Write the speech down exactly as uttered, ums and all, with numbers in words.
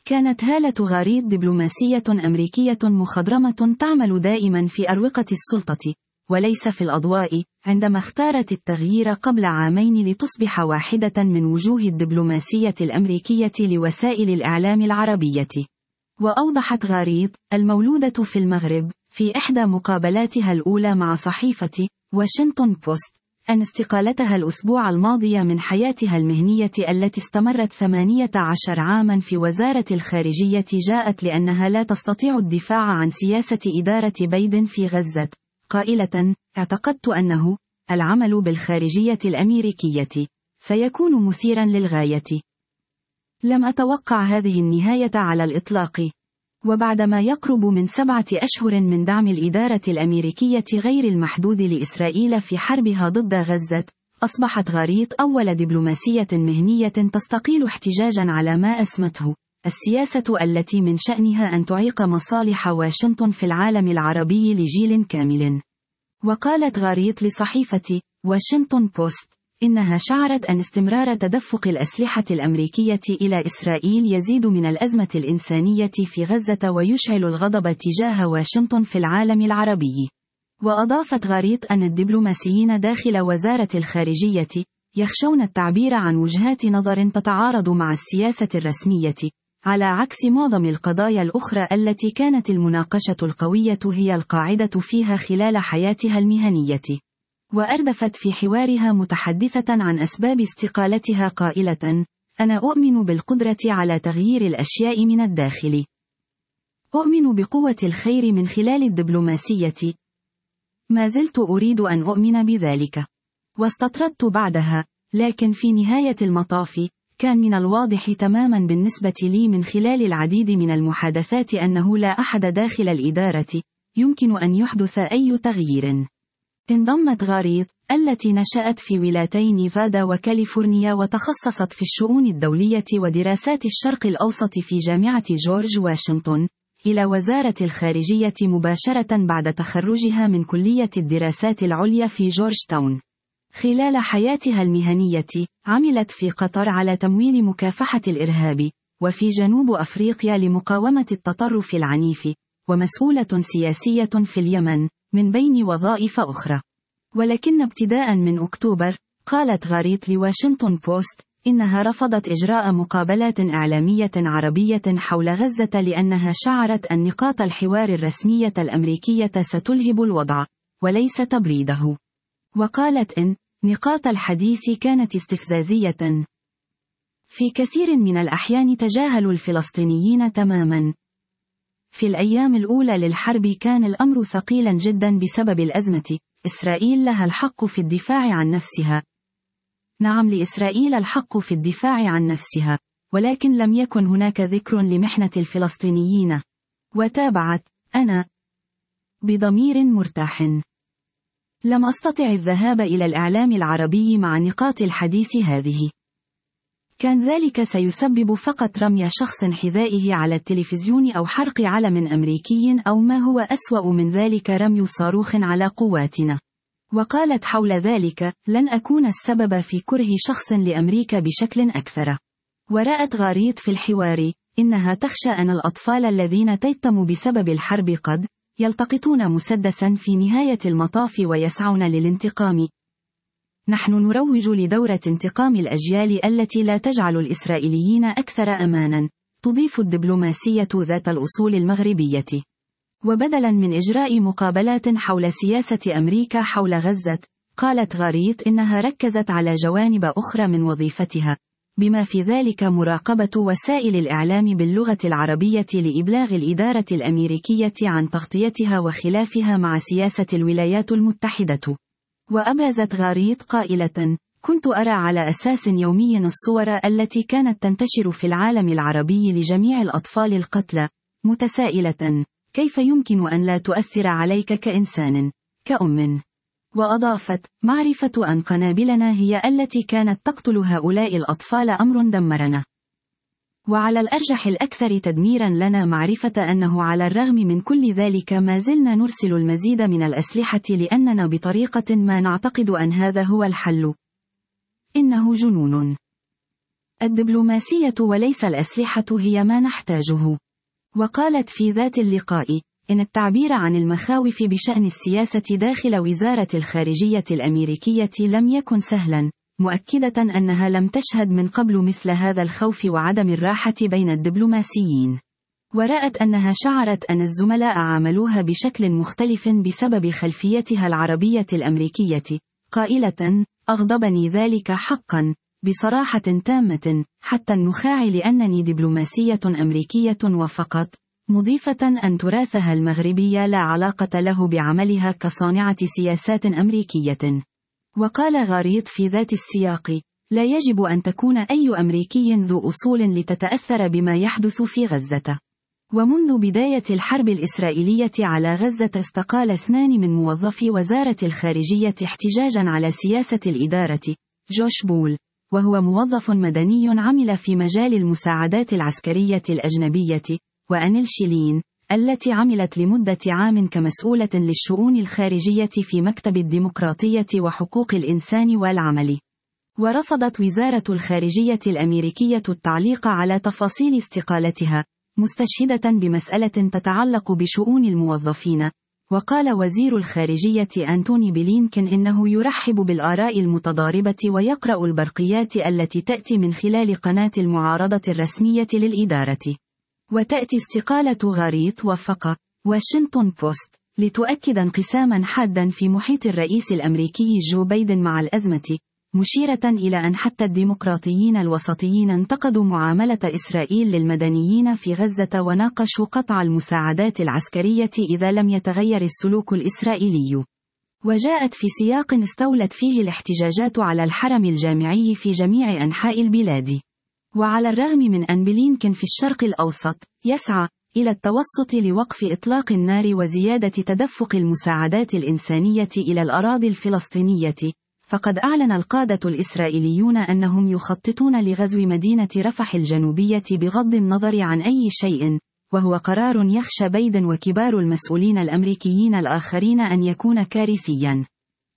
كانت هالة غاريط دبلوماسية أمريكية مخضرمة تعمل دائما في أروقة السلطة، وليس في الأضواء، عندما اختارت التغيير قبل عامين لتصبح واحدة من وجوه الدبلوماسية الأمريكية لوسائل الإعلام العربية. وأوضحت غاريط، المولودة في المغرب، في إحدى مقابلاتها الأولى مع صحيفة واشنطن بوست، أن استقالتها الأسبوع الماضي من حياتها المهنية التي استمرت ثمانية عشر عاما في وزارة الخارجية جاءت لأنها لا تستطيع الدفاع عن سياسة إدارة بايدن في غزة، قائلة: اعتقدت أنه العمل بالخارجية الأمريكية سيكون مثيرا للغاية. لم أتوقع هذه النهاية على الإطلاق. وبعدما يقرب من سبعة أشهر من دعم الإدارة الأمريكية غير المحدود لإسرائيل في حربها ضد غزة، أصبحت غاريط أول دبلوماسية مهنية تستقيل احتجاجا على ما أسمته السياسة التي من شأنها أن تعيق مصالح واشنطن في العالم العربي لجيل كامل. وقالت غاريط لصحيفة واشنطن بوست إنها شعرت أن استمرار تدفق الأسلحة الأمريكية إلى إسرائيل يزيد من الأزمة الإنسانية في غزة ويشعل الغضب تجاه واشنطن في العالم العربي. وأضافت غاريط أن الدبلوماسيين داخل وزارة الخارجية يخشون التعبير عن وجهات نظر تتعارض مع السياسة الرسمية، على عكس معظم القضايا الأخرى التي كانت المناقشة القوية هي القاعدة فيها خلال حياتها المهنية. وأردفت في حوارها متحدثة عن أسباب استقالتها قائلة: أنا أؤمن بالقدرة على تغيير الأشياء من الداخل. أؤمن بقوة الخير من خلال الدبلوماسية. ما زلت أريد أن أؤمن بذلك. واستطردت بعدها، لكن في نهاية المطاف، كان من الواضح تماما بالنسبة لي من خلال العديد من المحادثات أنه لا أحد داخل الإدارة يمكن أن يحدث أي تغيير. انضمت غاريط، التي نشأت في ولايتي نيفادا وكاليفورنيا وتخصصت في الشؤون الدولية ودراسات الشرق الأوسط في جامعة جورج واشنطن، إلى وزارة الخارجية مباشرة بعد تخرجها من كلية الدراسات العليا في جورج تاون. خلال حياتها المهنية، عملت في قطر على تمويل مكافحة الإرهاب، وفي جنوب أفريقيا لمقاومة التطرف العنيف، ومسؤولة سياسية في اليمن، من بين وظائف أخرى. ولكن ابتداء من أكتوبر، قالت غاريط لواشنطن بوست إنها رفضت إجراء مقابلات إعلامية عربية حول غزة لأنها شعرت أن نقاط الحوار الرسمية الأمريكية ستلهب الوضع، وليس تبريده. وقالت إن نقاط الحديث كانت استفزازية. في كثير من الأحيان تجاهلوا الفلسطينيين تماما. في الأيام الأولى للحرب كان الأمر ثقيلا جدا بسبب الأزمة. إسرائيل لها الحق في الدفاع عن نفسها. نعم، لإسرائيل الحق في الدفاع عن نفسها، ولكن لم يكن هناك ذكر لمحنة الفلسطينيين. وتابعت: أنا بضمير مرتاح لم أستطع الذهاب إلى الإعلام العربي مع نقاط الحديث هذه. كان ذلك سيسبب فقط رمي شخص حذائه على التلفزيون أو حرق علم أمريكي، أو ما هو أسوأ من ذلك رمي صاروخ على قواتنا. وقالت حول ذلك: لن أكون السبب في كره شخص لأمريكا بشكل أكثر. ورأت غاريط في الحوار إنها تخشى أن الأطفال الذين تيتموا بسبب الحرب قد يلتقطون مسدسا في نهاية المطاف ويسعون للانتقام. نحن نروج لدورة انتقام الأجيال التي لا تجعل الإسرائيليين أكثر أمانا، تضيف الدبلوماسية ذات الأصول المغربية. وبدلا من إجراء مقابلات حول سياسة أمريكا حول غزة، قالت غاريط إنها ركزت على جوانب أخرى من وظيفتها، بما في ذلك مراقبة وسائل الإعلام باللغة العربية لإبلاغ الإدارة الأمريكية عن تغطيتها وخلافها مع سياسة الولايات المتحدة. وأبرزت غاريط قائلة: كنت أرى على أساس يومي الصور التي كانت تنتشر في العالم العربي لجميع الأطفال القتلى، متسائلة: كيف يمكن أن لا تؤثر عليك كإنسان، كأم؟ وأضافت: معرفة أن قنابلنا هي التي كانت تقتل هؤلاء الأطفال أمر دمرنا. وعلى الأرجح الأكثر تدميرا لنا معرفة أنه على الرغم من كل ذلك ما زلنا نرسل المزيد من الأسلحة لأننا بطريقة ما نعتقد أن هذا هو الحل. إنه جنون. الدبلوماسية وليس الأسلحة هي ما نحتاجه. وقالت في ذات اللقاء إن التعبير عن المخاوف بشأن السياسة داخل وزارة الخارجية الأمريكية لم يكن سهلا، مؤكدة أنها لم تشهد من قبل مثل هذا الخوف وعدم الراحة بين الدبلوماسيين. ورأت أنها شعرت أن الزملاء عاملوها بشكل مختلف بسبب خلفيتها العربية الأمريكية، قائلة: أغضبني ذلك حقا، بصراحة تامة، حتى النخاع لأنني دبلوماسية أمريكية وفقط، مضيفة أن تراثها المغربي لا علاقة له بعملها كصانعة سياسات أمريكية. وقال غاريط في ذات السياق: لا يجب أن تكون أي أمريكي ذو أصول لتتأثر بما يحدث في غزة. ومنذ بداية الحرب الإسرائيلية على غزة استقال اثنان من موظفي وزارة الخارجية احتجاجا على سياسة الإدارة: جوش بول، وهو موظف مدني عمل في مجال المساعدات العسكرية الأجنبية، وأنيل شيلين، التي عملت لمدة عام كمسؤولة للشؤون الخارجية في مكتب الديمقراطية وحقوق الإنسان والعمل. ورفضت وزارة الخارجية الأمريكية التعليق على تفاصيل استقالتها، مستشهدة بمسألة تتعلق بشؤون الموظفين. وقال وزير الخارجية أنتوني بلينكن إنه يرحب بالآراء المتضاربة ويقرأ البرقيات التي تأتي من خلال قناة المعارضة الرسمية للإدارة. وتأتي استقالة غاريط وفق واشنطن بوست لتؤكد انقساما حادا في محيط الرئيس الأمريكي جو بايدن مع الأزمة، مشيرة إلى أن حتى الديمقراطيين الوسطيين انتقدوا معاملة إسرائيل للمدنيين في غزة وناقشوا قطع المساعدات العسكرية إذا لم يتغير السلوك الإسرائيلي. وجاءت في سياق استولت فيه الاحتجاجات على الحرم الجامعي في جميع أنحاء البلاد. وعلى الرغم من أن بلينكن في الشرق الأوسط يسعى إلى التوسط لوقف إطلاق النار وزيادة تدفق المساعدات الإنسانية إلى الأراضي الفلسطينية، فقد أعلن القادة الإسرائيليون أنهم يخططون لغزو مدينة رفح الجنوبية بغض النظر عن أي شيء، وهو قرار يخشى بايدن وكبار المسؤولين الأمريكيين الآخرين أن يكون كارثيا.